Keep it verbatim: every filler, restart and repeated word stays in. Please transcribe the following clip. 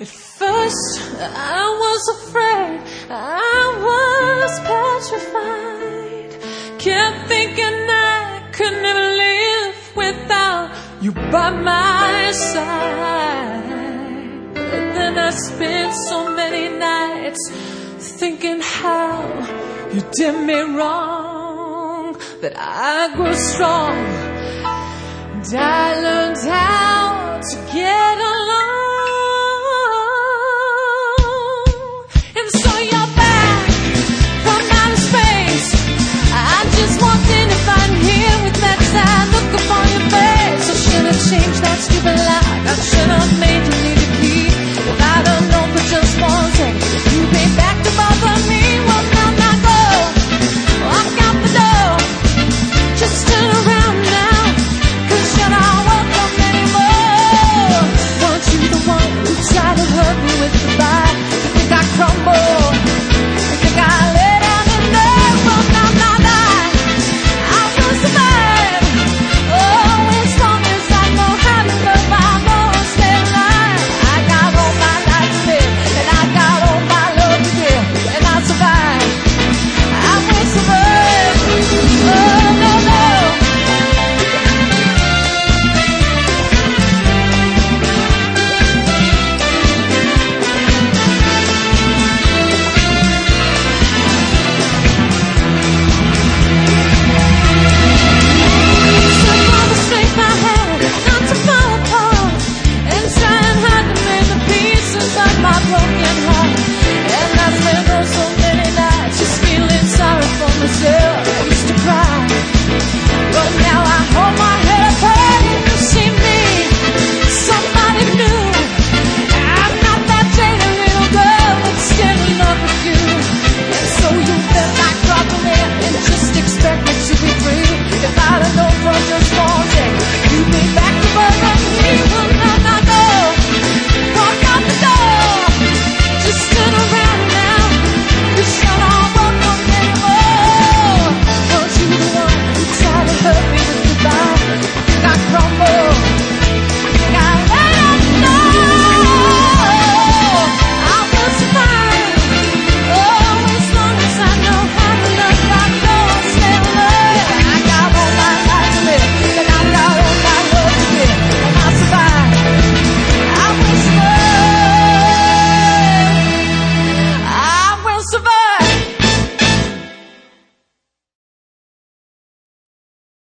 At first I was afraid, I was petrified, kept thinking I could never live without you by my side. But then I spent so many nights thinking how you did me wrong, that I grew strong and I learned how to get along.